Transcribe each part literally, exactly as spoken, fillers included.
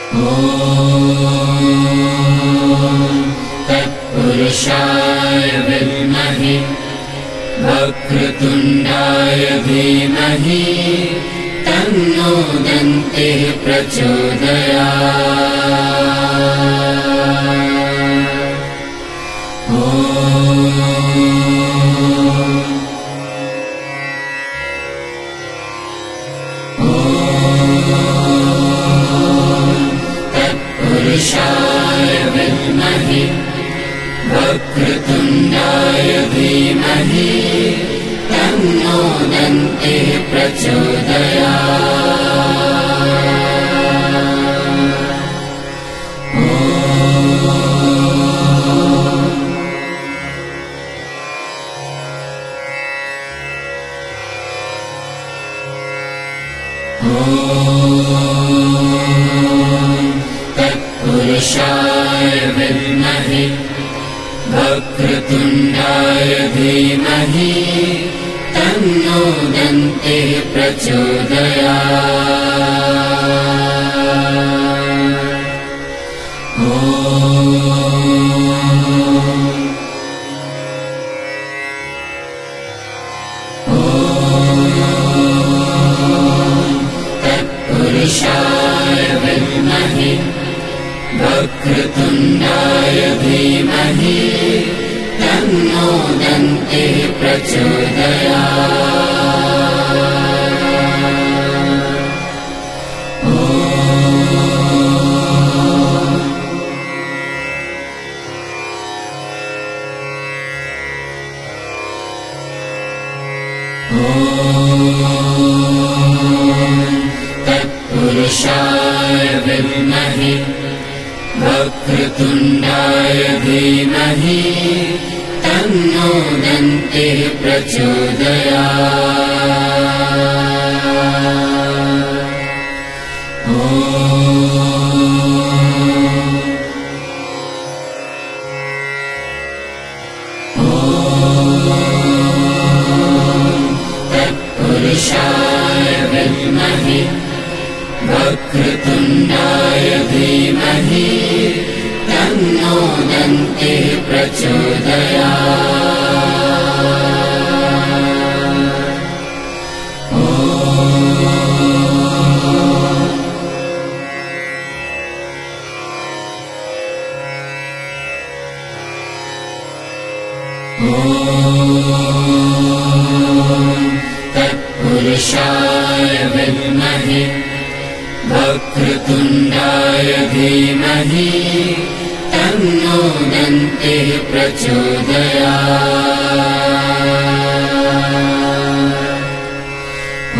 तत्पुरुषाय विद्महे वक्रतुण्डाय धीमहि तन्नो दन्तिः प्रचोदयात्। ॐ तत्पुरुषाय विद्महे वक्रतुण्डाय धीमहि तन्नो दन्तिः प्रचोदयात्। ॐ तत्पुरुषाय विद्महे वक्रतुण्डाय धीमहि तन्नो दन्तिः प्रचोदयात्। ॐ तत्पुरुषाय विद्महे वक्रतुण्डाय धीमहि तन्नो दन्तिः प्रचोदयात्। ॐ तत्पुरुषाय विद्महे वक्रतुण्डाय धीमहि तन्नो दन्तिः प्रचोदयात्। ॐ तत्पुरुषाय विद्महे वक्रतुण्डाय धीमहि तन्नो दन्तिः प्रचोदयात्। ॐ तत्पुरुषाय विद्महे वक्रतुण्डाय धीमहि तन्नो दन्तिः प्रचोदयात्। ॐ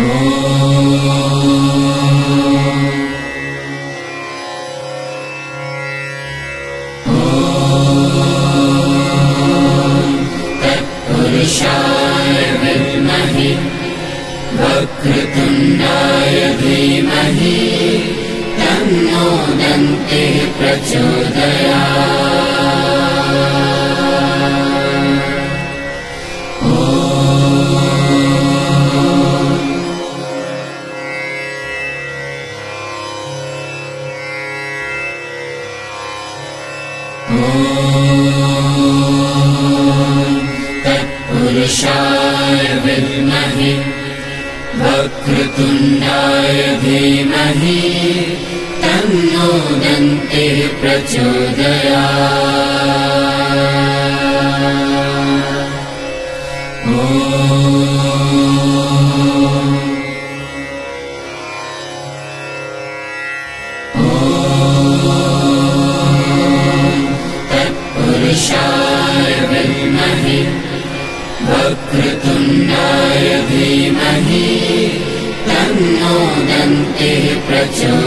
तत्पुरुषाय विद्महे वक्रतुण्डाय धीमहि तन्नो दन्तिः प्रचोदयात्। ॐ तत्पुरुषाय विद्महे वक्रतुण्डाय धीमहि तन्नो दन्तिः प्रचोदयात्। ॐ तत्पुरुषाय विद्महे वक्रतुण्डाय धीमहि तन्नो दन्तिः प्रचोदयात्।